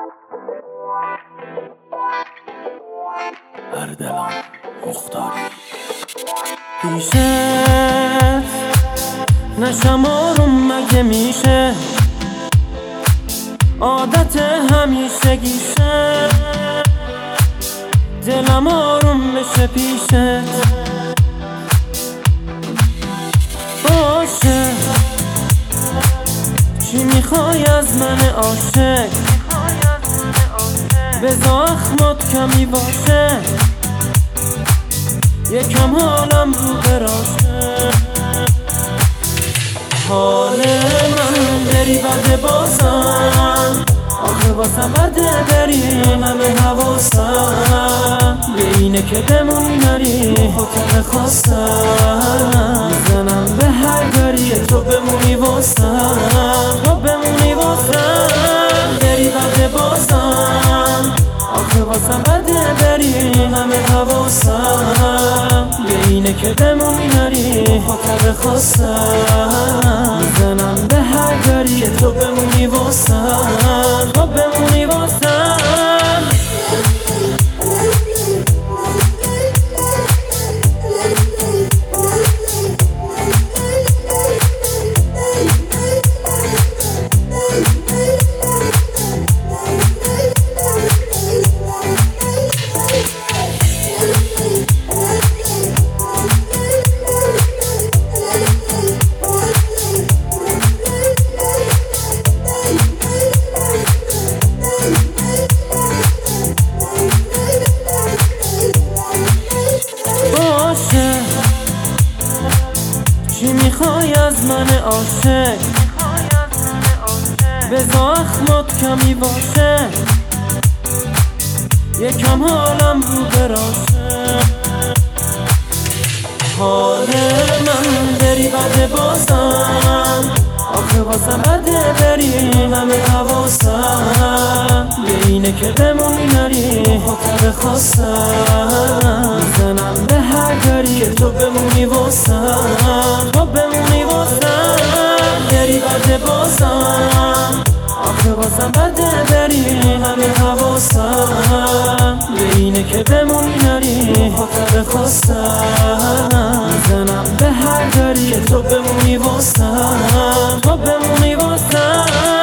اردلان مختاری پیشت نشم آروم مگه میشه، عادت همیشگیشه، دلم آروم بشه پیشت باشه. چی میخوای از من عاشق، بذار اخمات کمی باشه، یکم حالم رو براشه. حال من بری بده بازم، آخه واسم بده بری همه حواسم به اینه که بمونی نری، حکم خواستم میزنم به هر داری تو بمونی واسم، تو بمونی واسم. بری بده بازم، آخه واسم بده بری همه حواسم به اینه که بمونی نری، حکم خواستم میزنم به هر داری که تو بمونی واسم، تو بمونی واسم. چی میخوای از من عاشق، بذار اخمات کمی باشه، یکم حالم رو براشه. حال من بری بده بازم، آخه واسم بده بری همه حواسم به اینه که بمونی نری، حکم خواستم میزنم به هر داری که تو بمونی واسم، تو بمونی واسم. بری بده بازم، آخه واسم بده بری همه حواسم به اینه که بمونی نری، حکم خواستم میزنم به هر داری که تو بمونی واسم، تو بمونی واسم.